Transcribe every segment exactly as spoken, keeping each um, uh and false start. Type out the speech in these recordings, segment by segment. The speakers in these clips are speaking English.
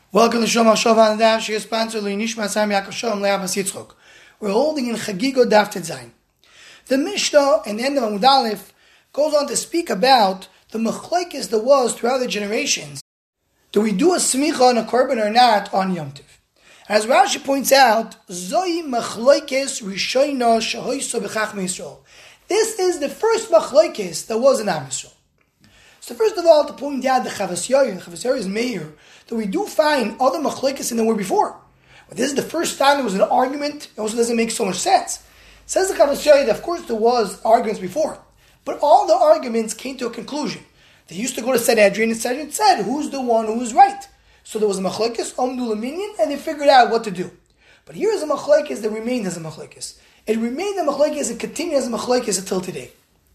Welcome to Shom HaShova and Daf. She is sponsored by Nishma Sam Yaakov Shalom Le'Abbas Yitzchok. We're holding in Chagigo Daf Tetzayin. The Mishnah in the end of Amud Aleph goes on to speak about the machlokes there was throughout the generations. Do we do a smicha on a korban or not on Yom Tov? As Rashi points out, Zoi machlokes rishono shehoyso b'chachmei Yisrael. This is the first machlokes that was in Am Yisrael. So first of all, to point out the Chavas Yair, the Chavas Yair is Meir, that we do find other machlokes than there were before. But this is the first time there was an argument. It also doesn't make so much sense. Says the Chavas Yair that of course there was arguments before, but all the arguments came to a conclusion. They used to go to Sanhedrin, and Sanhedrin said, who's the one who is right? So there was a machlokes, Omdu Laminian, and they figured out what to do. But here is a machlokes that remained as a machlokes. It remained a machlokes and continued as a machlokes until today.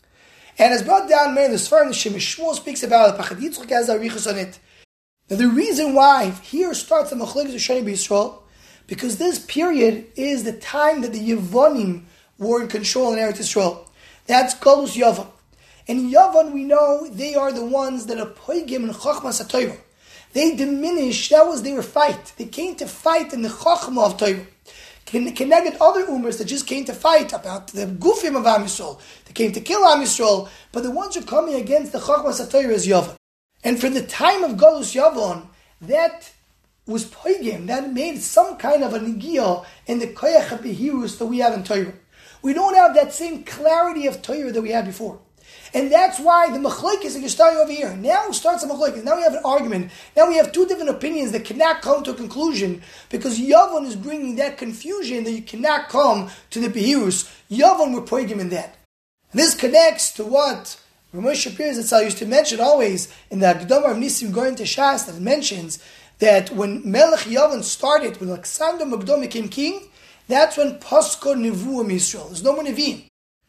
And as brought down many of the Sfarim, the Shemesh Shmuel speaks about Pachad Yitzchok has arichos on it. Now the reason why here starts the machlokes of Shani B'Yisrael, because this period is the time that the Yevonim were in control in Eretz Yisrael. That's Galus Yavan. And in Yavan we know they are the ones that are poigim in Chochmas HaTorah. They diminished, that was their fight. They came to fight in the Chochmah of Torah. Connected other umers that just came to fight about the Gufim of Am Yisrael. They came to kill Am Yisrael, but the ones who are coming against the Chochmas HaTorah is Yavan. And from the time of Galus Yavan, that was poigim, that made some kind of a nigiyah in the koyach HaBehirus that we have in Torah. We don't have that same clarity of Torah that we had before. And that's why the machlokes that you're starting over here. Now starts the machlokes. Now we have an argument. Now we have two different opinions that cannot come to a conclusion because Yavon is bringing that confusion that you cannot come to the Behirus. Yavon were poigim in that. And this connects to what Ramesh Shapir Zatzal used to mention always in the Agdama of Nisim going to Shas that mentions that when Melech Yavon started, when Alexander Magdom became king, that's when Pasko Nevuim Yisrael. There's no more Nevi'im.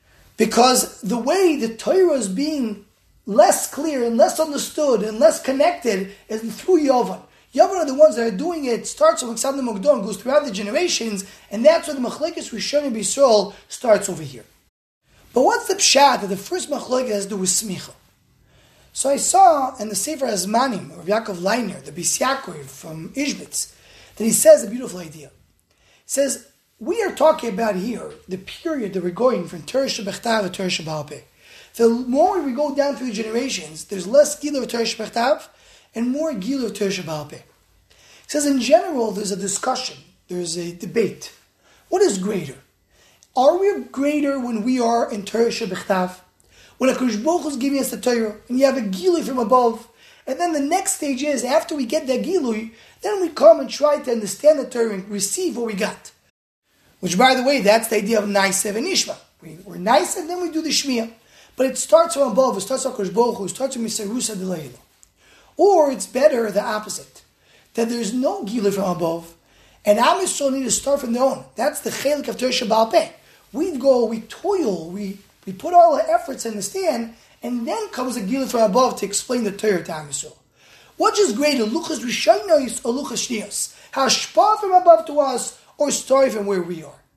Because the way the Torah is being less clear and less understood and less connected is through Yavan. Yavan are the ones that are doing it, starts with Alexander Magdon, goes throughout the generations, and that's where the Machlokes Rishonim B'Yisrael starts over here. But what's the pshat that the first Machlokes has to do with Smicha? So I saw in the Sefer Hazmanim of Yaakov Leiner, the Bis Yaakov from Ishbitz, that he says a beautiful idea. He says, we are talking about here the period that we're going from Torah Shebechtav to Torah Sheba'al Peh. The more we go down through the generations, there's less Gilur of Torah Shebechtav and more Gilur of Torah Sheba'al Peh. He says in general there's a discussion, there's a debate. What is greater? Are we greater when we are in Torah Shebechtav? When HaKadosh Baruch Hu is giving us the Torah and you have a Gilur from above, and then the next stage is after we get that Gilur, then we come and try to understand the Torah and receive what we got. Which, by the way, that's the idea of Naisev and Ishma. We, we're nice and then we do the Shmiya. But it starts from above. It starts from HaKadosh Baruch Hu. It starts from Miserusa Delayla. Or it's better, the opposite. That there's no Gila from above. And Am Yisrael need to start from their own. That's the Chelik of Torah Sheba'al Peh. We go, we toil, we, we put all our efforts in the stand, and then comes a Gila from above to explain the Torah to Am Yisrael. What is greater, Luchas Rishaynos or Luchas Shnios? Hashpah from above to us, or starting from where we are.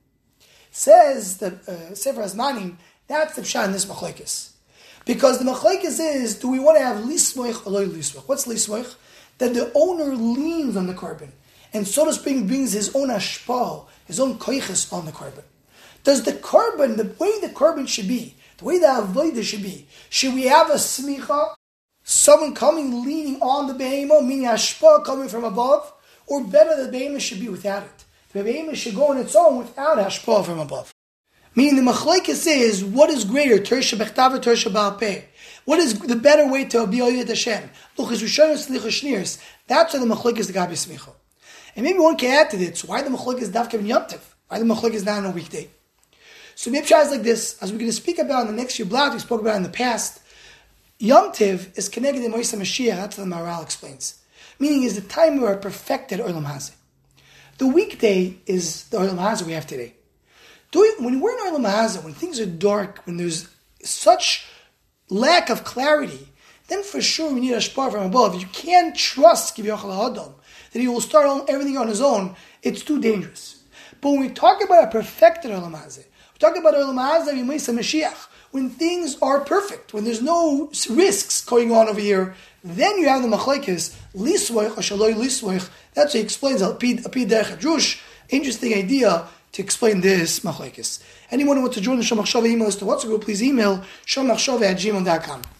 Says the uh, Sefer Hazmanim, that's the pshat in this machlokes. Because the machlokes is, do we want to have lismoich or lo lismoich? What's lismoich? That the owner leans on the korban, and so to speak brings his own ashpah, his own koiches on the korban. Does the korban, the way the korban should be, the way the avodah should be, should we have a smicha, someone coming leaning on the behemoth, meaning ashpah coming from above, or better the behemoth should be without it? The behemoth should go on its own without hashpah from above. Meaning the machlokes is, what is greater, Torah Shebechtav or Torah Sheba'al Peh? What is the better way to be Oyed Hashem? Luchas Rishonos, Luchas Shnios. That's why the machlokes the Gabi Smicha. And maybe one can add to this, why the machlokes Dafka in Yom Tov? Why the machlokes not on a weekday? So maybe it's like this, as we're going to speak about in the next few blogs, we spoke about in the past, Yom Tov is connected to Moshe Mashiach, that's what the Maharal explains. Meaning is the time where we are perfected Olam Hazeh. The weekday is the Olam Hazeh we have today. When we're in Olam Hazeh, when things are dark, when there's such lack of clarity, then for sure we need Hashpah from above. You can't trust Kivyochel HaAdam that he will start on everything on his own. It's too dangerous. But when we talk about a perfected Olam Hazeh, we talk about Olam Hazeh Yemei Mashiach, when things are perfect, when there's no risks going on over here, then you have the machlekes liswoich or shaloi liswoich. That's what he explains. Apid derech hadrush. Interesting idea to explain this machlekes. Anyone who wants to join the Shomachshava email list to WhatsApp group, please email shomachshava at gmail dot com.